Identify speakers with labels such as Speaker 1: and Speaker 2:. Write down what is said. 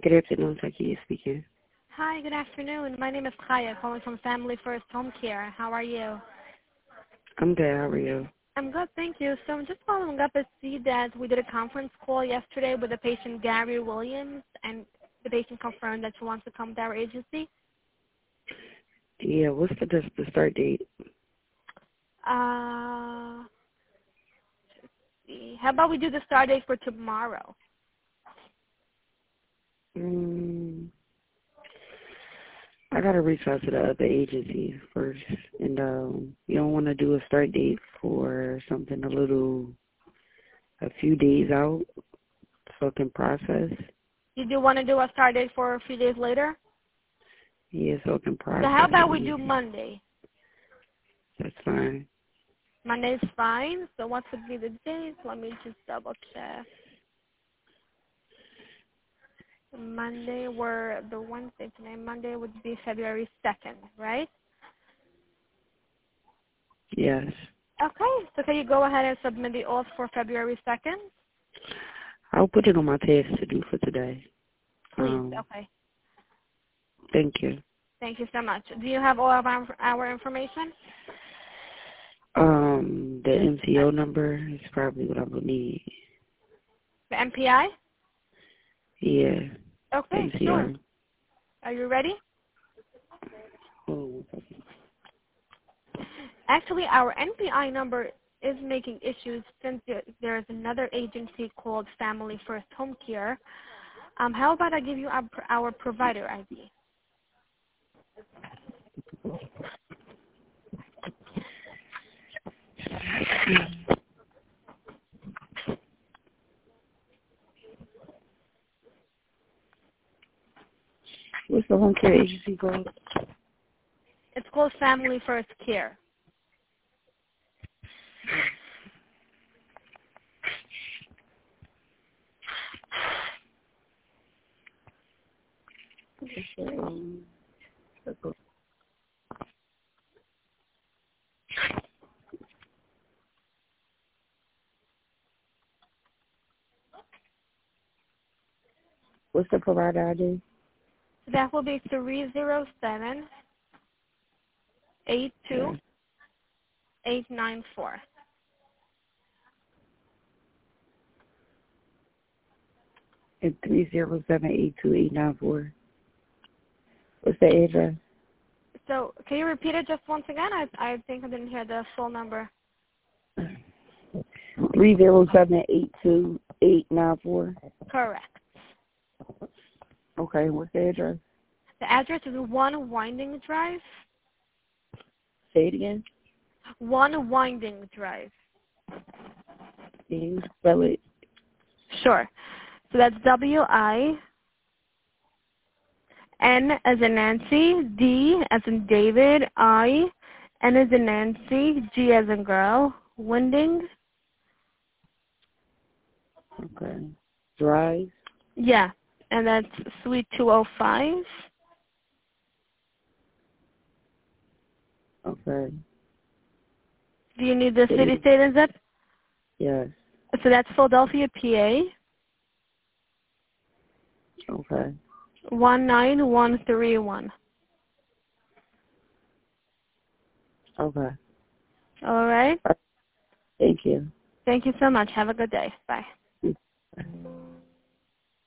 Speaker 1: Good afternoon, Takia speaking.
Speaker 2: Hi, good afternoon. My name is Kaya, calling from Family First Home Care. How are you?
Speaker 1: I'm good. How are you?
Speaker 2: I'm good, thank you. So I'm just following up to see that we did a conference call yesterday with the patient Gary Williams, and the patient confirmed that she wants to come to our agency.
Speaker 1: Yeah, what's the start date?
Speaker 2: See. How about we do the start date for tomorrow?
Speaker 1: I gotta reach out to the other agency first, and you don't want to do a start date for something a few days out, so it can process.
Speaker 2: You do want to do a start date for a few days later?
Speaker 1: Yeah, so it can process.
Speaker 2: So how about we do Monday?
Speaker 1: That's fine.
Speaker 2: Monday's fine. So what would be the date? Let me just double check. Monday were the Wednesday today. Monday would be February 2nd, right?
Speaker 1: Yes.
Speaker 2: Okay. So can you go ahead and submit the oath for February 2nd?
Speaker 1: I'll put it on my task to do for today.
Speaker 2: Please. Okay.
Speaker 1: Thank you.
Speaker 2: Thank you so much. Do you have all of our information?
Speaker 1: The MCO number is probably what I would need.
Speaker 2: The MPI?
Speaker 1: Yeah.
Speaker 2: Okay,
Speaker 1: MCO.
Speaker 2: sure. Are you ready?
Speaker 1: Oh,
Speaker 2: Actually, our NPI number is making issues since there's another agency called Family First Home Care. How about I give you our provider ID?
Speaker 1: What's the home care agency called?
Speaker 2: It's called Family First Care.
Speaker 1: What's the provider ID?
Speaker 2: That will be 307-82894.
Speaker 1: At 307-82894. What's the address?
Speaker 2: So can you repeat it just once again? I think I didn't hear the full number.
Speaker 1: 307-82894.
Speaker 2: Correct.
Speaker 1: Okay, what's the address?
Speaker 2: The address is 1 Winding Drive.
Speaker 1: Say it again.
Speaker 2: 1 Winding Drive.
Speaker 1: Can you spell it?
Speaker 2: Sure. So that's W-I-N as in Nancy, D as in David, I, N as in Nancy, G as in girl, Winding.
Speaker 1: Okay. Drive?
Speaker 2: Yeah, and that's Suite 205.
Speaker 1: Okay.
Speaker 2: Do you need the city, state, and zip?
Speaker 1: Yes.
Speaker 2: So that's Philadelphia, PA.
Speaker 1: Okay.
Speaker 2: 19131.
Speaker 1: Okay.
Speaker 2: All right.
Speaker 1: Thank you.
Speaker 2: Thank you so much. Have a good day. Bye.
Speaker 1: Bye.